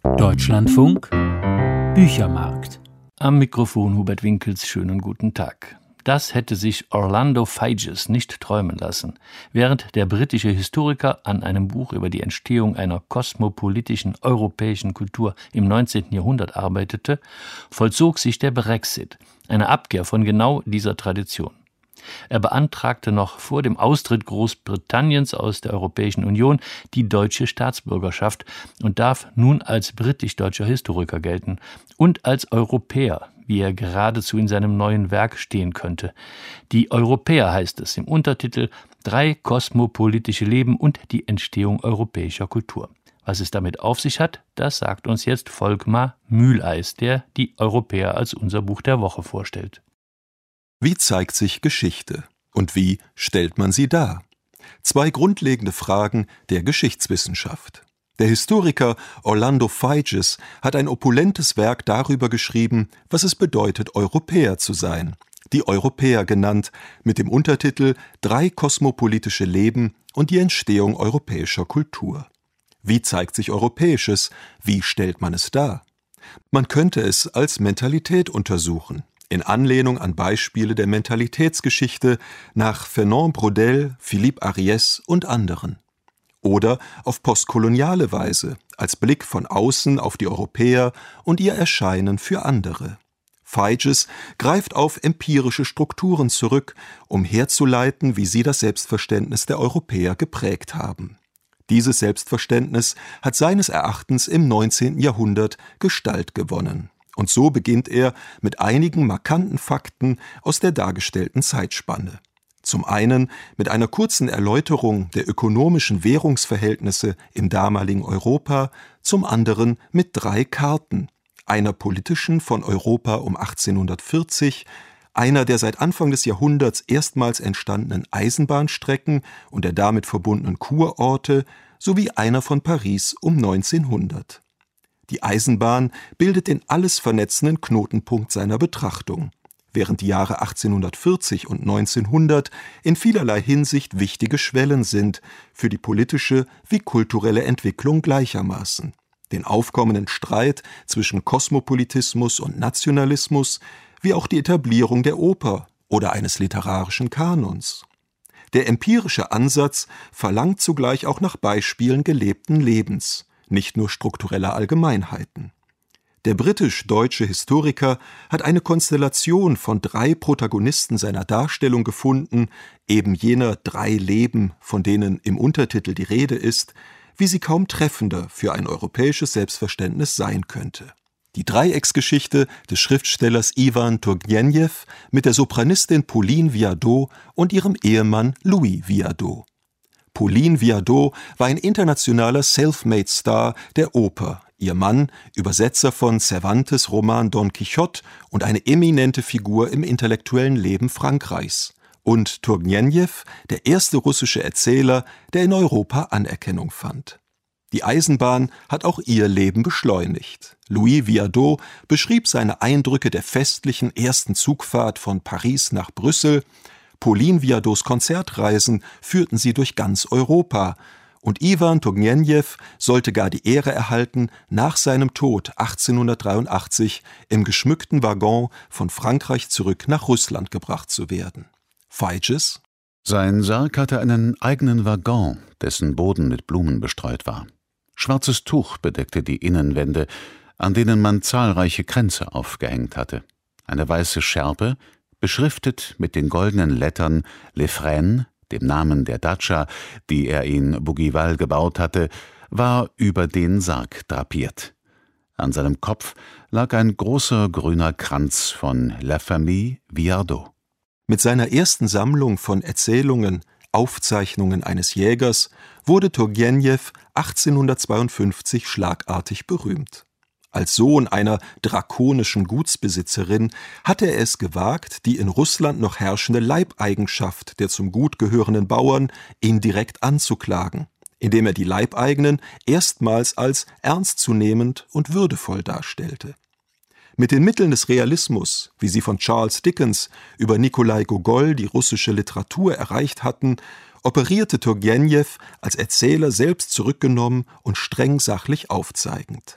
Deutschlandfunk Büchermarkt. Am Mikrofon Hubert Winkels, schönen guten Tag. Das hätte sich Orlando Figes nicht träumen lassen. Während der britische Historiker an einem Buch über die Entstehung einer kosmopolitischen europäischen Kultur im 19. Jahrhundert arbeitete, vollzog sich der Brexit, eine Abkehr von genau dieser Tradition. Er beantragte noch vor dem Austritt Großbritanniens aus der Europäischen Union die deutsche Staatsbürgerschaft und darf nun als britisch-deutscher Historiker gelten und als Europäer, wie er geradezu in seinem neuen Werk stehen könnte. Die Europäer heißt es im Untertitel »3 kosmopolitische Leben und die Entstehung europäischer Kultur«. Was es damit auf sich hat, das sagt uns jetzt Volkmar Mühleis, der die Europäer als unser Buch der Woche vorstellt. Wie zeigt sich Geschichte und wie stellt man sie dar? 2 grundlegende Fragen der Geschichtswissenschaft. Der Historiker Orlando Figes hat ein opulentes Werk darüber geschrieben, was es bedeutet, Europäer zu sein. Die Europäer genannt, mit dem Untertitel »3 kosmopolitische Leben und die Entstehung europäischer Kultur«. Wie zeigt sich Europäisches? Wie stellt man es dar? Man könnte es als Mentalität untersuchen. In Anlehnung an Beispiele der Mentalitätsgeschichte nach Fernand Braudel, Philippe Ariès und anderen. Oder auf postkoloniale Weise, als Blick von außen auf die Europäer und ihr Erscheinen für andere. Figes greift auf empirische Strukturen zurück, um herzuleiten, wie sie das Selbstverständnis der Europäer geprägt haben. Dieses Selbstverständnis hat seines Erachtens im 19. Jahrhundert Gestalt gewonnen. Und so beginnt er mit einigen markanten Fakten aus der dargestellten Zeitspanne. Zum einen mit einer kurzen Erläuterung der ökonomischen Währungsverhältnisse im damaligen Europa, zum anderen mit 3 Karten, einer politischen von Europa um 1840, einer der seit Anfang des Jahrhunderts erstmals entstandenen Eisenbahnstrecken und der damit verbundenen Kurorte sowie einer von Paris um 1900. Die Eisenbahn bildet den alles vernetzenden Knotenpunkt seiner Betrachtung, während die Jahre 1840 und 1900 in vielerlei Hinsicht wichtige Schwellen sind für die politische wie kulturelle Entwicklung gleichermaßen. Den aufkommenden Streit zwischen Kosmopolitismus und Nationalismus, wie auch die Etablierung der Oper oder eines literarischen Kanons. Der empirische Ansatz verlangt zugleich auch nach Beispielen gelebten Lebens, nicht nur struktureller Allgemeinheiten. Der britisch-deutsche Historiker hat eine Konstellation von 3 Protagonisten seiner Darstellung gefunden, eben jener 3 Leben, von denen im Untertitel die Rede ist, wie sie kaum treffender für ein europäisches Selbstverständnis sein könnte. Die Dreiecksgeschichte des Schriftstellers Iwan Turgenew mit der Sopranistin Pauline Viardot und ihrem Ehemann Louis Viardot. Pauline Viardot war ein internationaler Self-Made-Star der Oper, ihr Mann Übersetzer von Cervantes' Roman Don Quixote und eine eminente Figur im intellektuellen Leben Frankreichs. Und Turgenew, der erste russische Erzähler, der in Europa Anerkennung fand. Die Eisenbahn hat auch ihr Leben beschleunigt. Louis Viardot beschrieb seine Eindrücke der festlichen ersten Zugfahrt von Paris nach Brüssel. Pauline Viardots Konzertreisen führten sie durch ganz Europa und Iwan Turgenew sollte gar die Ehre erhalten, nach seinem Tod 1883 im geschmückten Waggon von Frankreich zurück nach Russland gebracht zu werden. Figes: Sein Sarg hatte einen eigenen Waggon, dessen Boden mit Blumen bestreut war. Schwarzes Tuch bedeckte die Innenwände, an denen man zahlreiche Kränze aufgehängt hatte. Eine weiße Schärpe, beschriftet mit den goldenen Lettern Les Frênes, dem Namen der Datscha, die er in Bougival gebaut hatte, war über den Sarg drapiert. An seinem Kopf lag ein großer grüner Kranz von La Famille Viardot. Mit seiner ersten Sammlung von Erzählungen, Aufzeichnungen eines Jägers, wurde Turgenew 1852 schlagartig berühmt. Als Sohn einer drakonischen Gutsbesitzerin hatte er es gewagt, die in Russland noch herrschende Leibeigenschaft der zum Gut gehörenden Bauern indirekt anzuklagen, indem er die Leibeigenen erstmals als ernstzunehmend und würdevoll darstellte. Mit den Mitteln des Realismus, wie sie von Charles Dickens über Nikolai Gogol die russische Literatur erreicht hatten, operierte Turgenew als Erzähler selbst zurückgenommen und streng sachlich aufzeigend.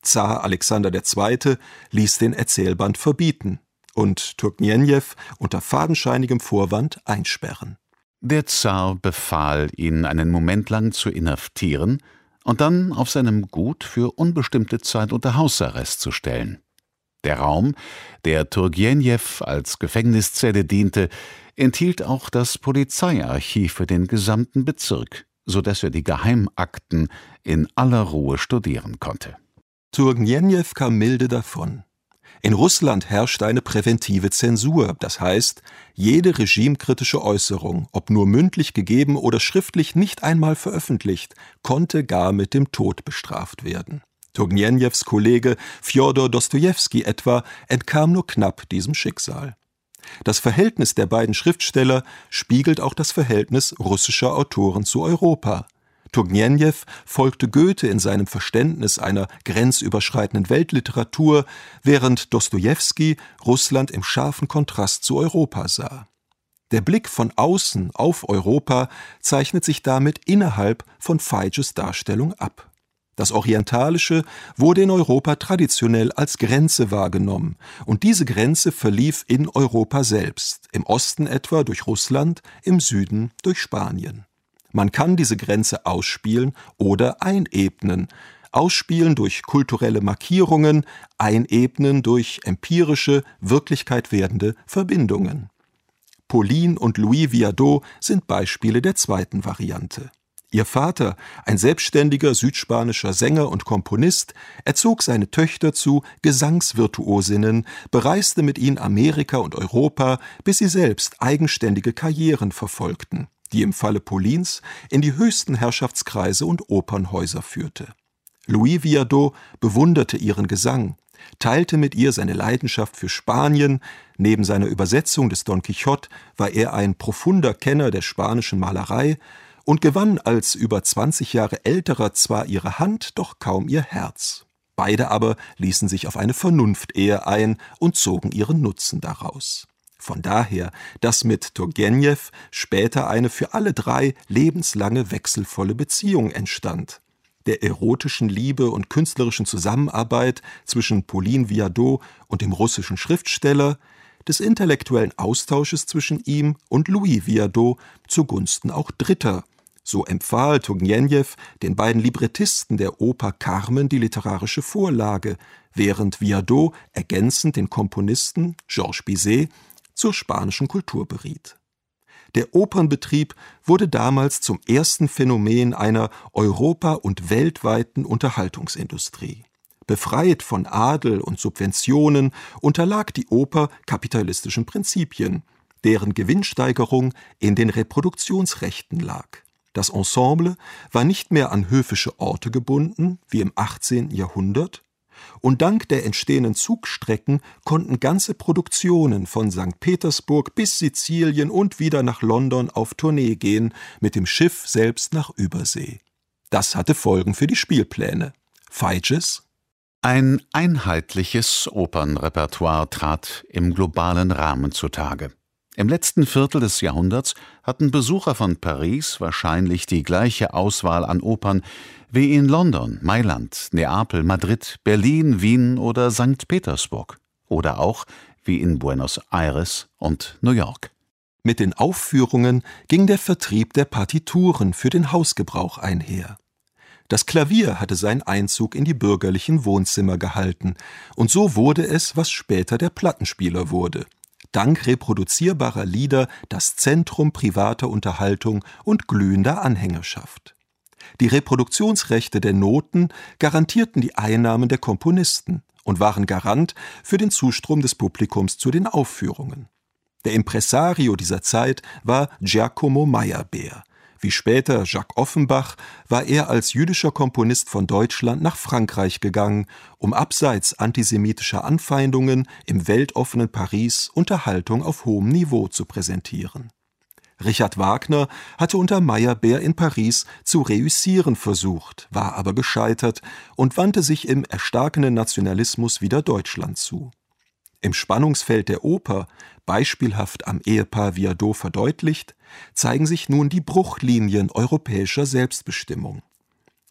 Zar Alexander II. Ließ den Erzählband verbieten und Turgnieniew unter fadenscheinigem Vorwand einsperren. Der Zar befahl, ihn einen Moment lang zu inhaftieren und dann auf seinem Gut für unbestimmte Zeit unter Hausarrest zu stellen. Der Raum, der Turgnieniew als Gefängniszelle diente, enthielt auch das Polizeiarchiv für den gesamten Bezirk, sodass er die Geheimakten in aller Ruhe studieren konnte. Turgnieniew kam milde davon. In Russland herrschte eine präventive Zensur, das heißt, jede regimekritische Äußerung, ob nur mündlich gegeben oder schriftlich nicht einmal veröffentlicht, konnte gar mit dem Tod bestraft werden. Turgnieniews Kollege Fjodor Dostojewski etwa entkam nur knapp diesem Schicksal. Das Verhältnis der beiden Schriftsteller spiegelt auch das Verhältnis russischer Autoren zu Europa. Turgnieniew folgte Goethe in seinem Verständnis einer grenzüberschreitenden Weltliteratur, während Dostojewski Russland im scharfen Kontrast zu Europa sah. Der Blick von außen auf Europa zeichnet sich damit innerhalb von Feiges Darstellung ab. Das Orientalische wurde in Europa traditionell als Grenze wahrgenommen, und diese Grenze verlief in Europa selbst, im Osten etwa durch Russland, im Süden durch Spanien. Man kann diese Grenze ausspielen oder einebnen. Ausspielen durch kulturelle Markierungen, einebnen durch empirische, Wirklichkeit werdende Verbindungen. Pauline und Louis Viardot sind Beispiele der zweiten Variante. Ihr Vater, ein selbstständiger südspanischer Sänger und Komponist, erzog seine Töchter zu Gesangsvirtuosinnen, bereiste mit ihnen Amerika und Europa, bis sie selbst eigenständige Karrieren verfolgten, die im Falle Paulines in die höchsten Herrschaftskreise und Opernhäuser führte. Louis Viardot bewunderte ihren Gesang, teilte mit ihr seine Leidenschaft für Spanien. Neben seiner Übersetzung des Don Quixote war er ein profunder Kenner der spanischen Malerei und gewann als über 20 Jahre älterer zwar ihre Hand, doch kaum ihr Herz. Beide aber ließen sich auf eine Vernunftehe ein und zogen ihren Nutzen daraus. Von daher, dass mit Turgeniew später eine für alle drei lebenslange wechselvolle Beziehung entstand. Der erotischen Liebe und künstlerischen Zusammenarbeit zwischen Pauline Viardot und dem russischen Schriftsteller, des intellektuellen Austausches zwischen ihm und Louis Viardot zugunsten auch Dritter. So empfahl Turgeniew den beiden Librettisten der Oper Carmen die literarische Vorlage, während Viardot ergänzend den Komponisten Georges Bizet zur spanischen Kultur beriet. Der Opernbetrieb wurde damals zum ersten Phänomen einer europa- und weltweiten Unterhaltungsindustrie. Befreit von Adel und Subventionen unterlag die Oper kapitalistischen Prinzipien, deren Gewinnsteigerung in den Reproduktionsrechten lag. Das Ensemble war nicht mehr an höfische Orte gebunden, wie im 18. Jahrhundert, und dank der entstehenden Zugstrecken konnten ganze Produktionen von St. Petersburg bis Sizilien und wieder nach London auf Tournee gehen, mit dem Schiff selbst nach Übersee. Das hatte Folgen für die Spielpläne. Feiges? Ein einheitliches Opernrepertoire trat im globalen Rahmen zutage. Im letzten Viertel des Jahrhunderts hatten Besucher von Paris wahrscheinlich die gleiche Auswahl an Opern wie in London, Mailand, Neapel, Madrid, Berlin, Wien oder St. Petersburg. Oder auch wie in Buenos Aires und New York. Mit den Aufführungen ging der Vertrieb der Partituren für den Hausgebrauch einher. Das Klavier hatte seinen Einzug in die bürgerlichen Wohnzimmer gehalten, und so wurde es, was später der Plattenspieler wurde. Dank reproduzierbarer Lieder das Zentrum privater Unterhaltung und glühender Anhängerschaft. Die Reproduktionsrechte der Noten garantierten die Einnahmen der Komponisten und waren Garant für den Zustrom des Publikums zu den Aufführungen. Der Impresario dieser Zeit war Giacomo Meyerbeer. Wie später Jacques Offenbach war er als jüdischer Komponist von Deutschland nach Frankreich gegangen, um abseits antisemitischer Anfeindungen im weltoffenen Paris Unterhaltung auf hohem Niveau zu präsentieren. Richard Wagner hatte unter Meyerbeer in Paris zu reüssieren versucht, war aber gescheitert und wandte sich im erstarkenden Nationalismus wieder Deutschland zu. Im Spannungsfeld der Oper, beispielhaft am Ehepaar Viardot verdeutlicht, zeigen sich nun die Bruchlinien europäischer Selbstbestimmung.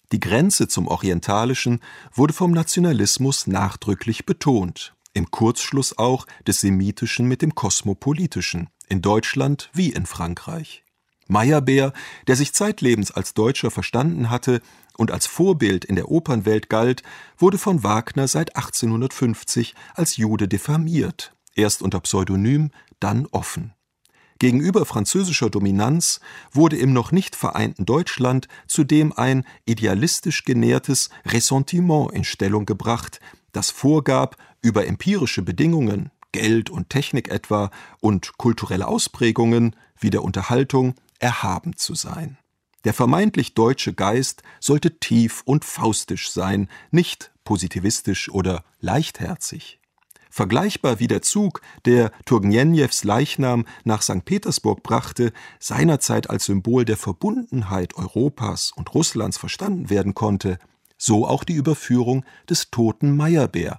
Die Grenze zum Orientalischen wurde vom Nationalismus nachdrücklich betont, im Kurzschluss auch des Semitischen mit dem Kosmopolitischen, in Deutschland wie in Frankreich. Meyerbeer, der sich zeitlebens als Deutscher verstanden hatte und als Vorbild in der Opernwelt galt, wurde von Wagner seit 1850 als Jude diffamiert, erst unter Pseudonym, dann offen. Gegenüber französischer Dominanz wurde im noch nicht vereinten Deutschland zudem ein idealistisch genährtes Ressentiment in Stellung gebracht, das vorgab, über empirische Bedingungen, Geld und Technik etwa, und kulturelle Ausprägungen wie der Unterhaltung erhaben zu sein. Der vermeintlich deutsche Geist sollte tief und faustisch sein, nicht positivistisch oder leichtherzig. Vergleichbar wie der Zug, der Turgenjews Leichnam nach St. Petersburg brachte, seinerzeit als Symbol der Verbundenheit Europas und Russlands verstanden werden konnte, so auch die Überführung des toten Meyerbeer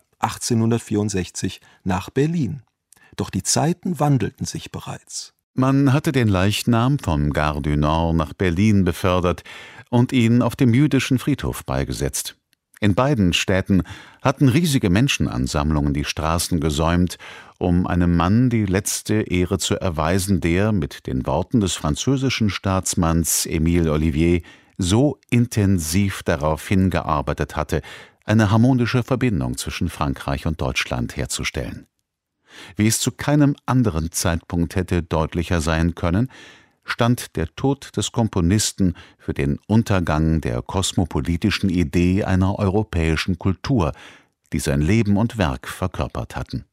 1864 nach Berlin. Doch die Zeiten wandelten sich bereits. Man hatte den Leichnam vom Gare du Nord nach Berlin befördert und ihn auf dem jüdischen Friedhof beigesetzt. In beiden Städten hatten riesige Menschenansammlungen die Straßen gesäumt, um einem Mann die letzte Ehre zu erweisen, der, mit den Worten des französischen Staatsmanns Émile Ollivier, so intensiv darauf hingearbeitet hatte, eine harmonische Verbindung zwischen Frankreich und Deutschland herzustellen. Wie es zu keinem anderen Zeitpunkt hätte deutlicher sein können, stand der Tod des Komponisten für den Untergang der kosmopolitischen Idee einer europäischen Kultur, die sein Leben und Werk verkörpert hatten.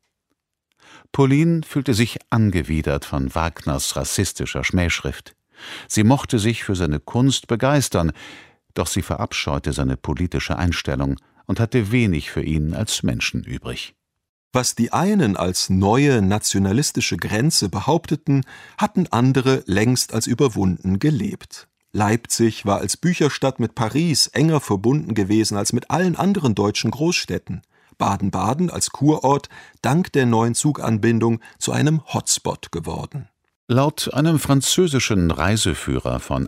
Pauline fühlte sich angewidert von Wagners rassistischer Schmähschrift. Sie mochte sich für seine Kunst begeistern, doch sie verabscheute seine politische Einstellung und hatte wenig für ihn als Menschen übrig. Was die einen als neue nationalistische Grenze behaupteten, hatten andere längst als überwunden gelebt. Leipzig war als Bücherstadt mit Paris enger verbunden gewesen als mit allen anderen deutschen Großstädten. Baden-Baden als Kurort dank der neuen Zuganbindung zu einem Hotspot geworden. Laut einem französischen Reiseführer von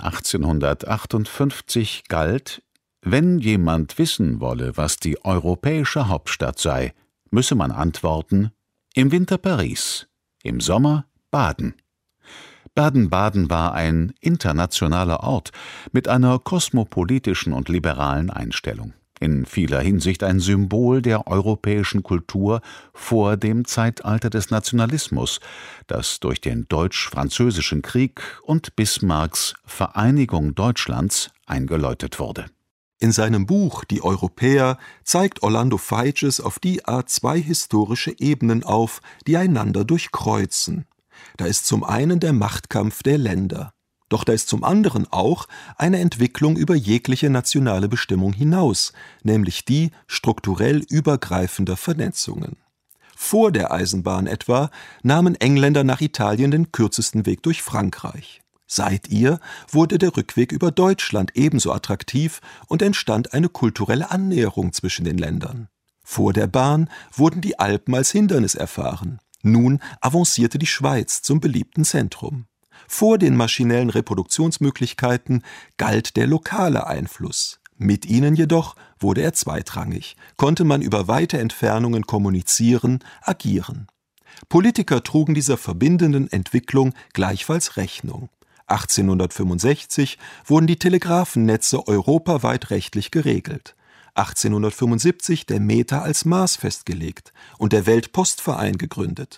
1858 galt, wenn jemand wissen wolle, was die europäische Hauptstadt sei, müsse man antworten: im Winter Paris, im Sommer Baden. Baden-Baden war ein internationaler Ort mit einer kosmopolitischen und liberalen Einstellung. In vieler Hinsicht ein Symbol der europäischen Kultur vor dem Zeitalter des Nationalismus, das durch den Deutsch-Französischen Krieg und Bismarcks Vereinigung Deutschlands eingeläutet wurde. In seinem Buch »Die Europäer« zeigt Orlando Figes auf die Art zwei historische Ebenen auf, die einander durchkreuzen. Da ist zum einen der Machtkampf der Länder. Doch da ist zum anderen auch eine Entwicklung über jegliche nationale Bestimmung hinaus, nämlich die strukturell übergreifender Vernetzungen. Vor der Eisenbahn etwa nahmen Engländer nach Italien den kürzesten Weg durch Frankreich. Seit ihr wurde der Rückweg über Deutschland ebenso attraktiv und entstand eine kulturelle Annäherung zwischen den Ländern. Vor der Bahn wurden die Alpen als Hindernis erfahren. Nun avancierte die Schweiz zum beliebten Zentrum. Vor den maschinellen Reproduktionsmöglichkeiten galt der lokale Einfluss. Mit ihnen jedoch wurde er zweitrangig, konnte man über weite Entfernungen kommunizieren, agieren. Politiker trugen dieser verbindenden Entwicklung gleichfalls Rechnung. 1865 wurden die Telegrafennetze europaweit rechtlich geregelt. 1875 der Meter als Maß festgelegt und der Weltpostverein gegründet.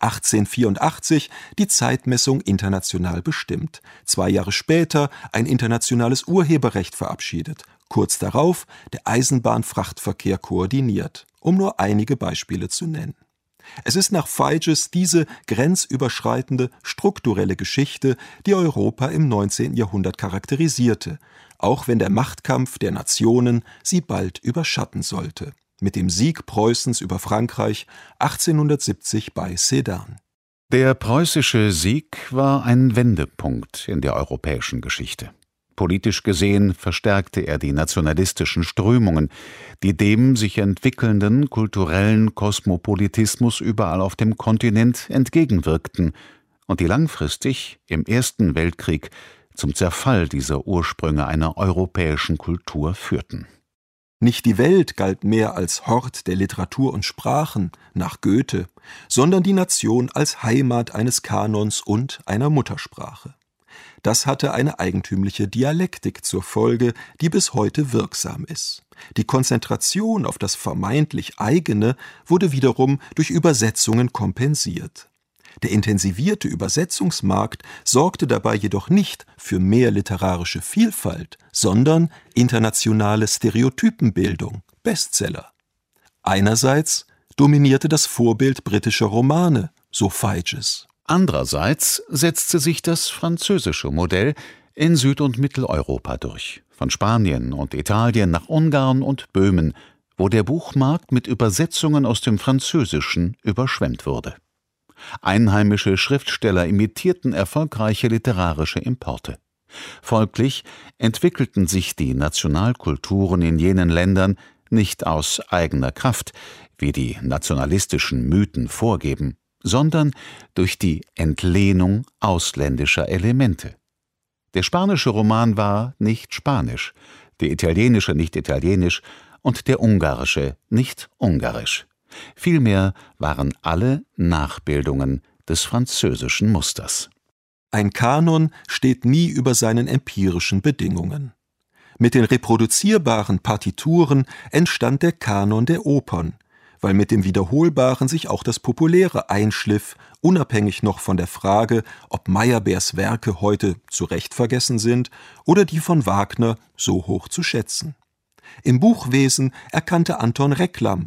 1884 die Zeitmessung international bestimmt. 2 Jahre später ein internationales Urheberrecht verabschiedet. Kurz darauf der Eisenbahnfrachtverkehr koordiniert, um nur einige Beispiele zu nennen. Es ist nach Figes diese grenzüberschreitende, strukturelle Geschichte, die Europa im 19. Jahrhundert charakterisierte, auch wenn der Machtkampf der Nationen sie bald überschatten sollte, mit dem Sieg Preußens über Frankreich 1870 bei Sedan. Der preußische Sieg war ein Wendepunkt in der europäischen Geschichte. Politisch gesehen verstärkte er die nationalistischen Strömungen, die dem sich entwickelnden kulturellen Kosmopolitismus überall auf dem Kontinent entgegenwirkten und die langfristig im Ersten Weltkrieg zum Zerfall dieser Ursprünge einer europäischen Kultur führten. Nicht die Welt galt mehr als Hort der Literatur und Sprachen nach Goethe, sondern die Nation als Heimat eines Kanons und einer Muttersprache. Das hatte eine eigentümliche Dialektik zur Folge, die bis heute wirksam ist. Die Konzentration auf das vermeintlich Eigene wurde wiederum durch Übersetzungen kompensiert. Der intensivierte Übersetzungsmarkt sorgte dabei jedoch nicht für mehr literarische Vielfalt, sondern internationale Stereotypenbildung, Bestseller. Einerseits dominierte das Vorbild britischer Romane, so Figes. Andererseits setzte sich das französische Modell in Süd- und Mitteleuropa durch, von Spanien und Italien nach Ungarn und Böhmen, wo der Buchmarkt mit Übersetzungen aus dem Französischen überschwemmt wurde. Einheimische Schriftsteller imitierten erfolgreiche literarische Importe. Folglich entwickelten sich die Nationalkulturen in jenen Ländern nicht aus eigener Kraft, wie die nationalistischen Mythen vorgeben, sondern durch die Entlehnung ausländischer Elemente. Der spanische Roman war nicht spanisch, der italienische nicht italienisch und der ungarische nicht ungarisch. Vielmehr waren alle Nachbildungen des französischen Musters. Ein Kanon steht nie über seinen empirischen Bedingungen. Mit den reproduzierbaren Partituren entstand der Kanon der Opern, weil mit dem Wiederholbaren sich auch das Populäre einschliff, unabhängig noch von der Frage, ob Meyerbeers Werke heute zu Recht vergessen sind oder die von Wagner so hoch zu schätzen. Im Buchwesen erkannte Anton Reklam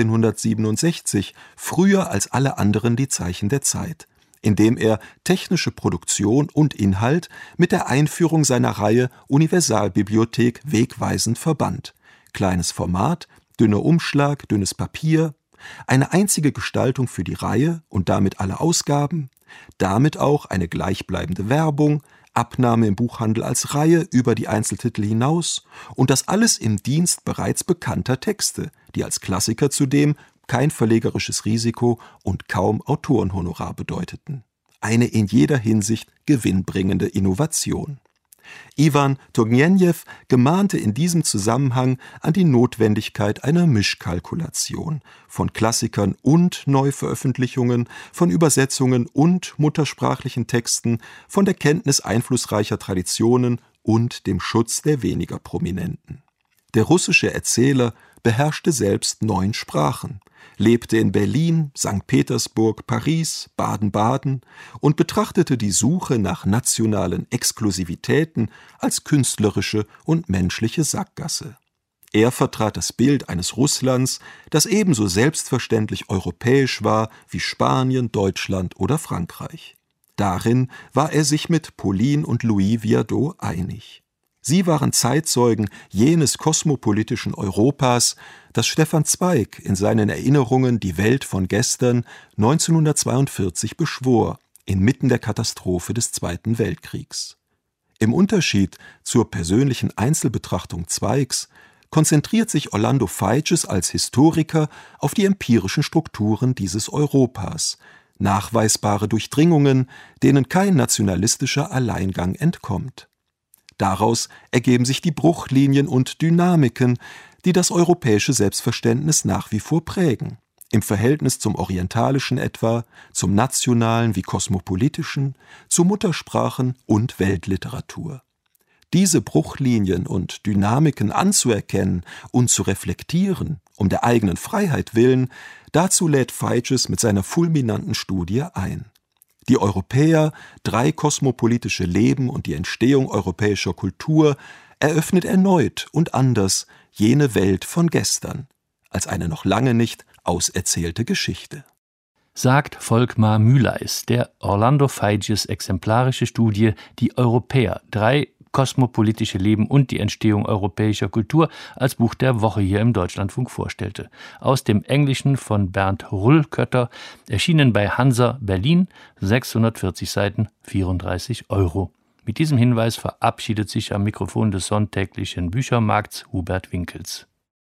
1867 früher als alle anderen die Zeichen der Zeit, indem er technische Produktion und Inhalt mit der Einführung seiner Reihe Universalbibliothek wegweisend verband. Kleines Format, dünner Umschlag, dünnes Papier, eine einzige Gestaltung für die Reihe und damit alle Ausgaben, damit auch eine gleichbleibende Werbung, Abnahme im Buchhandel als Reihe über die Einzeltitel hinaus und das alles im Dienst bereits bekannter Texte, die als Klassiker zudem kein verlegerisches Risiko und kaum Autorenhonorar bedeuteten. Eine in jeder Hinsicht gewinnbringende Innovation. Iwan Turgnejew gemahnte in diesem Zusammenhang an die Notwendigkeit einer Mischkalkulation von Klassikern und Neuveröffentlichungen, von Übersetzungen und muttersprachlichen Texten, von der Kenntnis einflussreicher Traditionen und dem Schutz der weniger Prominenten. Der russische Erzähler beherrschte selbst 9 Sprachen, lebte in Berlin, St. Petersburg, Paris, Baden-Baden und betrachtete die Suche nach nationalen Exklusivitäten als künstlerische und menschliche Sackgasse. Er vertrat das Bild eines Russlands, das ebenso selbstverständlich europäisch war wie Spanien, Deutschland oder Frankreich. Darin war er sich mit Pauline und Louis Viardot einig. Sie waren Zeitzeugen jenes kosmopolitischen Europas, das Stefan Zweig in seinen Erinnerungen Die Welt von gestern 1942 beschwor, inmitten der Katastrophe des Zweiten Weltkriegs. Im Unterschied zur persönlichen Einzelbetrachtung Zweigs konzentriert sich Orlando Figes als Historiker auf die empirischen Strukturen dieses Europas, nachweisbare Durchdringungen, denen kein nationalistischer Alleingang entkommt. Daraus ergeben sich die Bruchlinien und Dynamiken, die das europäische Selbstverständnis nach wie vor prägen, im Verhältnis zum Orientalischen etwa, zum Nationalen wie Kosmopolitischen, zu Muttersprachen und Weltliteratur. Diese Bruchlinien und Dynamiken anzuerkennen und zu reflektieren, um der eigenen Freiheit willen, dazu lädt Figes mit seiner fulminanten Studie ein. Die Europäer, 3 kosmopolitische Leben und die Entstehung europäischer Kultur eröffnet erneut und anders jene Welt von gestern, als eine noch lange nicht auserzählte Geschichte. Sagt Volkmar Mühleis, der Orlando Figes exemplarische Studie Die Europäer, 3 kosmopolitische Leben und die Entstehung europäischer Kultur als Buch der Woche hier im Deutschlandfunk vorstellte. Aus dem Englischen von Bernd Rullkötter, erschienen bei Hansa Berlin, 640 Seiten, 34 €. Mit diesem Hinweis verabschiedet sich am Mikrofon des sonntäglichen Büchermarkts Hubert Winkels.